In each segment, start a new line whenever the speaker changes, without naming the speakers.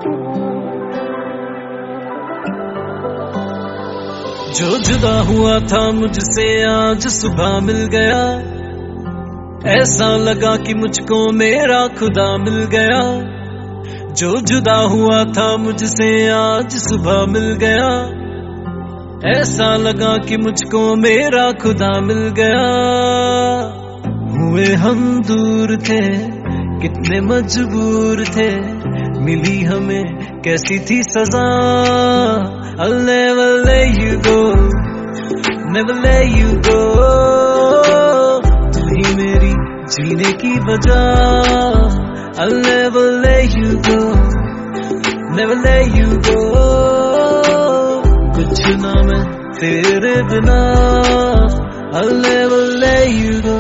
जो जुदा हुआ था मुझसे आज सुबह मिल गया, ऐसा लगा कि मुझको मेरा खुदा मिल गया। जो जुदा हुआ था मुझसे आज सुबह मिल गया, ऐसा लगा कि मुझको मेरा खुदा मिल गया। हुए हम दूर थे, कितने मजबूर थे, मिली हमें कैसी थी सजा। I'll never let you go, never let you go, तू ही मेरी जीने की वजह। I'll never let you go, never let you go, कुछ ना मैं तेरे बिना। I'll never let you go।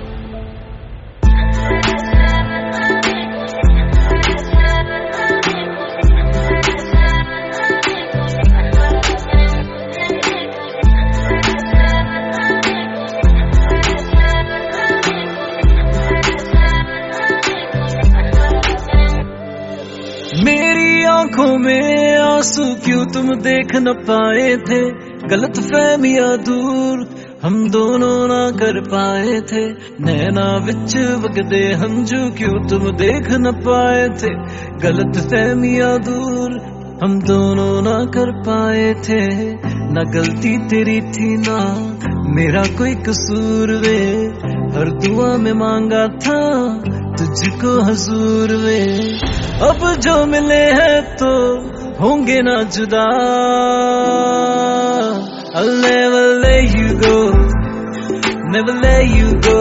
मेरी आंखों में आंसू क्यों तुम देख न पाए थे, गलत फहमियां दूर हम दोनों ना कर पाए थे। नैना विच वगदे हंजू क्यों तुम देख न पाए थे, गलत फहमियां दूर हम दोनों ना कर पाए थे। ना गलती तेरी थी ना मेरा कोई कसूर वे, हर दुआ में मांगा था तुझको हजूर वे। अब जो मिले हैं तो होंगे ना जुदा। I'll never let you go, never let you go,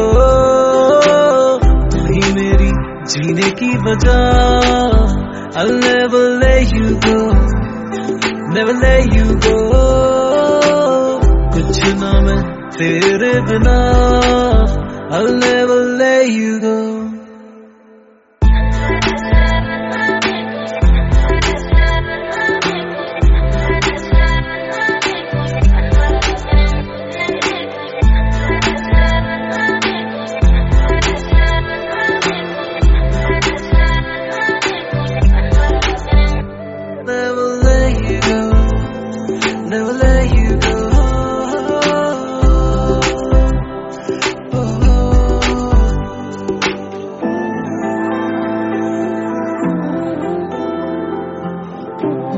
तू ही मेरी जीने की वजह। I'll never let you go, never let you go, कुछ ना मैं तेरे बिना। I'll never let you go। Never let you go, never let you go, oh, oh.